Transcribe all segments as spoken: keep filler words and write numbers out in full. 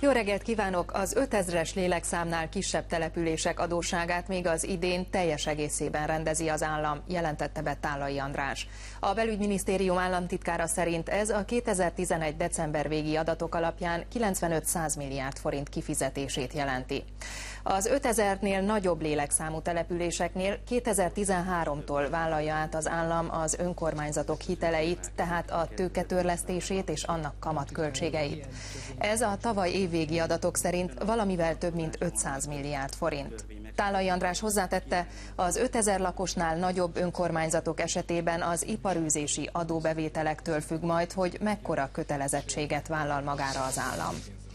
Jó reggelt kívánok! Az ötezres lélekszámnál kisebb települések adósságát még az idén teljes egészében rendezi az állam, jelentette be Tállai András. A belügyminisztérium államtitkára szerint ez a kétezer-tizenegy. december végi adatok alapján kilencvenöt-száz milliárd forint kifizetését jelenti. Az ötezernél nagyobb lélekszámú településeknél kétezer-tizenháromtól vállalja át az állam az önkormányzatok hiteleit, tehát a tőketörlesztését és annak kamatköltségeit. Ez a tavaly évvégi adatok szerint valamivel több mint ötszáz milliárd forint. Tállai András hozzátette, az ötezer lakosnál nagyobb önkormányzatok esetében az iparűzési adóbevételektől függ majd, hogy mekkora kötelezettséget vállal magára az állam.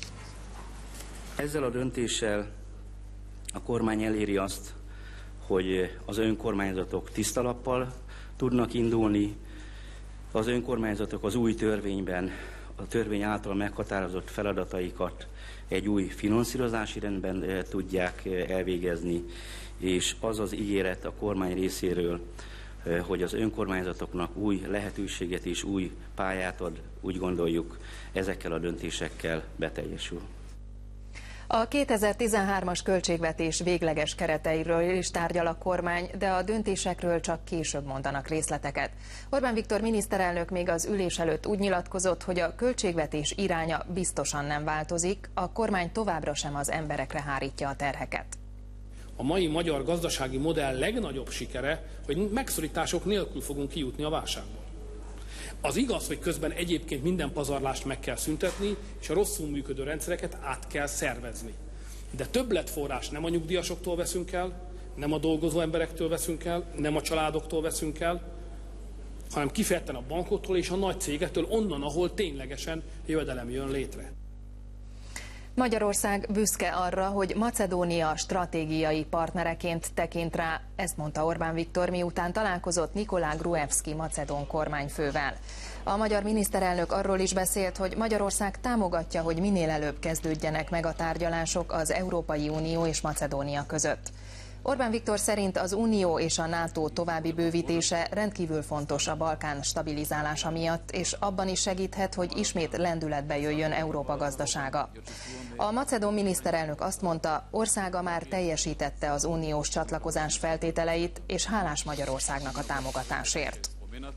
Ezzel a döntéssel a kormány eléri azt, hogy az önkormányzatok tiszta lappal tudnak indulni, az önkormányzatok az új törvényben, a törvény által meghatározott feladataikat egy új finanszírozási rendben tudják elvégezni, és az az ígéret a kormány részéről, hogy az önkormányzatoknak új lehetőséget és új pályát ad, úgy gondoljuk, ezekkel a döntésekkel beteljesül. A kétezer-tizenhármas költségvetés végleges kereteiről is tárgyal a kormány, de a döntésekről csak később mondanak részleteket. Orbán Viktor miniszterelnök még az ülés előtt úgy nyilatkozott, hogy a költségvetés iránya biztosan nem változik, a kormány továbbra sem az emberekre hárítja a terheket. A mai magyar gazdasági modell legnagyobb sikere, hogy megszorítások nélkül fogunk kijutni a válságból. Az igaz, hogy közben egyébként minden pazarlást meg kell szüntetni, és a rosszul működő rendszereket át kell szervezni. De többletforrás nem a nyugdíjasoktól veszünk el, nem a dolgozó emberektől veszünk el, nem a családoktól veszünk el, hanem kifejezetten a bankoktól és a nagy cégektől, onnan, ahol ténylegesen jövedelem jön létre. Magyarország büszke arra, hogy Macedónia stratégiai partnereként tekint rá, ezt mondta Orbán Viktor, miután találkozott Nikolá Gruevski macedón kormányfővel. A magyar miniszterelnök arról is beszélt, hogy Magyarország támogatja, hogy minél előbb kezdődjenek meg a tárgyalások az Európai Unió és Macedónia között. Orbán Viktor szerint az Unió és a NATO további bővítése rendkívül fontos a Balkán stabilizálása miatt, és abban is segíthet, hogy ismét lendületbe jöjjön Európa gazdasága. A macedón miniszterelnök azt mondta, országa már teljesítette az uniós csatlakozás feltételeit, és hálás Magyarországnak a támogatásért.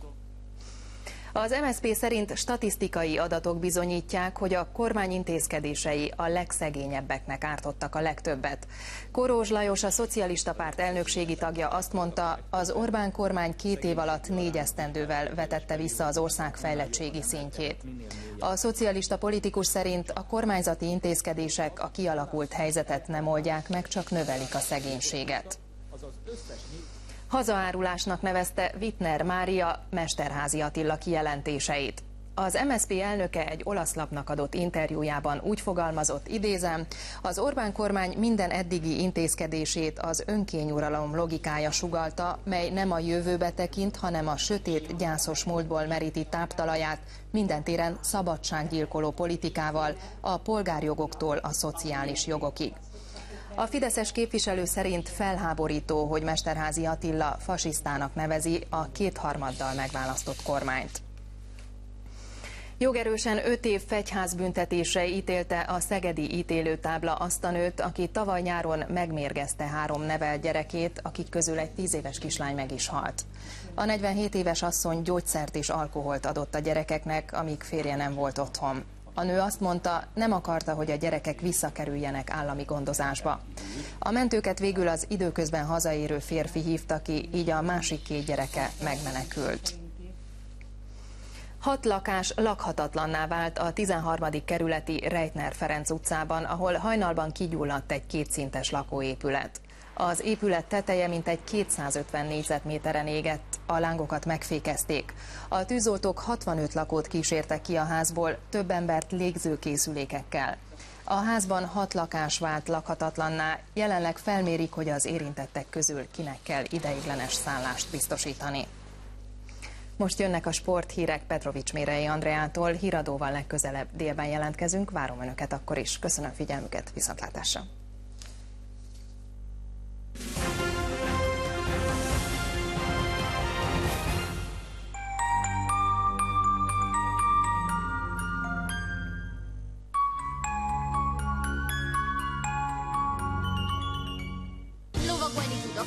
Az em es zé pé szerint statisztikai adatok bizonyítják, hogy a kormány intézkedései a legszegényebbeknek ártottak a legtöbbet. Korós Lajos, a Szocialista Párt elnökségi tagja azt mondta, az Orbán kormány két év alatt négy esztendővel vetette vissza az ország fejlettségi szintjét. A szocialista politikus szerint a kormányzati intézkedések a kialakult helyzetet nem oldják meg, csak növelik a szegénységet. Hazaárulásnak nevezte Wittner Mária Mesterházy Attila kijelentéseit. Az em es zé pé elnöke egy olasz lapnak adott interjújában úgy fogalmazott, idézem, az Orbán kormány minden eddigi intézkedését az önkényuralom logikája sugallta, mely nem a jövőbe tekint, hanem a sötét, gyászos múltból meríti táptalaját, minden téren szabadsággyilkoló politikával, a polgárjogoktól a szociális jogokig. A fideszes képviselő szerint felháborító, hogy Mesterházy Attila fasisztának nevezi a kétharmaddal megválasztott kormányt. Jogerősen öt év fegyházbüntetésre ítélte a szegedi ítélőtábla azt a nőt, aki tavaly nyáron megmérgezte három nevelt gyerekét, akik közül egy tíz éves kislány meg is halt. A negyvenhét éves asszony gyógyszert és alkoholt adott a gyerekeknek, amíg férje nem volt otthon. A nő azt mondta, nem akarta, hogy a gyerekek visszakerüljenek állami gondozásba. A mentőket végül az időközben hazaérő férfi hívta ki, így a másik két gyereke megmenekült. Hat lakás lakhatatlanná vált a tizenharmadik kerületi Rejtner Ferenc utcában, ahol hajnalban kigyulladt egy kétszintes lakóépület. Az épület teteje mintegy kétszázötven négyzetméteren égett, a lángokat megfékezték. A tűzoltók hatvanöt lakót kísértek ki a házból, több embert légzőkészülékekkel. A házban hat lakás vált lakhatatlanná, jelenleg felmérik, hogy az érintettek közül kinek kell ideiglenes szállást biztosítani. Most jönnek a sporthírek Petrovics Mérei Andreától, híradóval legközelebb délben jelentkezünk, várom Önöket akkor is. Köszönöm figyelmüket, viszontlátásra!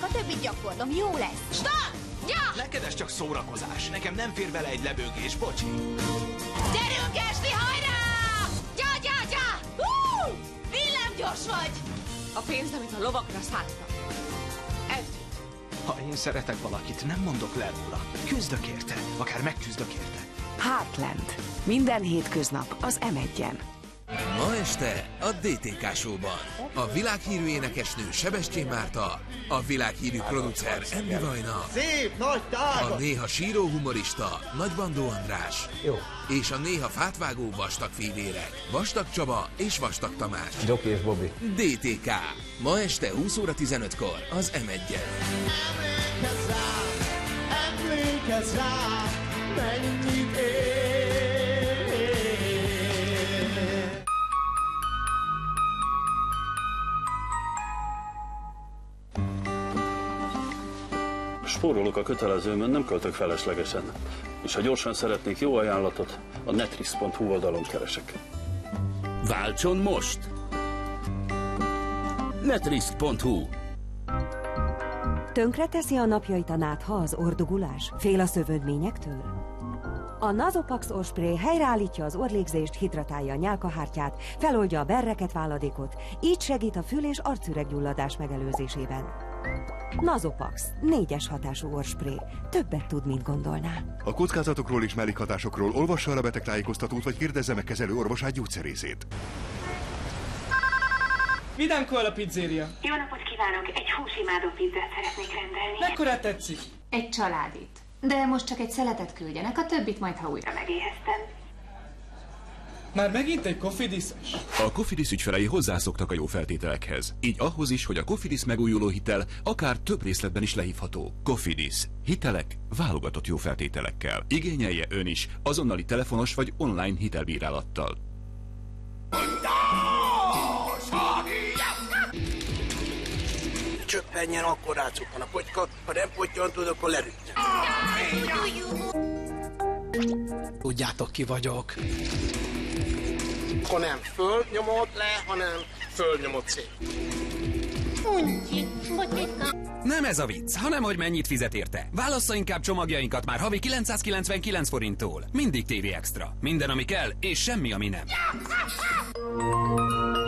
a többit gyakorlom, jó lesz. Stop! Ja! Neked ez csak szórakozás. Nekem nem fér bele egy lebőgés, bocsi. Gyerünk, Esli, hajrá! Ja, ja, ja! Hú! Villámgyors vagy! A pénz, amit a lovakra szántam. Ez. Ha én szeretek valakit, nem mondok le róla. Küzdök érte, akár megküzdök érte. Heartland. Minden hétköznap az em egyen. Ma este a dé té ká Show-ban a világhírű énekesnő Sebestyén Márta, a világhírű producer Emmi Vajna, szép, nagy tágat, a néha síró humorista Nagybandó András, jó, és a néha fátvágó vastag fivérek Vastag Csaba és Vastag Tamás. Gyoki és Bobby. dé té ká. Ma este húsz óra tizenötkor az em egyen. Emlékezz rá, emlékezz rá, mennyit ér. Spórolok a kötelezőmön, nem költök feleslegesen. És ha gyorsan szeretnék jó ajánlatot, a netrisk pont hu oldalon keresek. Váltson most! netrisk pont hu. Tönkreteszi a napjait a nátha az ordugulás? Fél a szövődményektől? A Nasopax orrspray helyreállítja az orrlégzést, hidratálja a nyálkahártyát, feloldja a berreket, váladékot, így segít a fül- és arcüreggyulladás megelőzésében. Nasopax, négyes hatású orrspray. Többet tud, mint gondolná. A kockázatokról és mellékhatásokról olvassa el a betegtájékoztatót, vagy kérdezze meg kezelő orvosát, gyógyszerészét. Vidánkoál a pizzéria. Jó napot kívánok! Egy húsimádó pizzát szeretnék rendelni. Mekkorát tetszik? Egy családit. De most csak egy szeletet küldjenek, a többit majd, ha újra megéheztem. Már megint egy Cofidis-es? A Cofidis ügyfelei hozzászoktak a jó feltételekhez. Így ahhoz is, hogy a Cofidis megújuló hitel akár több részletben is lehívható. Cofidis. Hitelek válogatott jó feltételekkel. Igényelje ön is azonnali telefonos vagy online hitelbírálattal. Csöppenjen, akkor rácuppan a pocska, ha nem pottyant, akkor lerütten. Tudjátok, ki vagyok. Akkor nem fölnyomod le, hanem fölnyomod szét. Nem ez a vicc, hanem hogy mennyit fizet érte. Válassza inkább csomagjainkat már havi kilencszázkilencvenkilenc forinttól. Mindig té vé Extra. Minden, ami kell, és semmi, ami nem.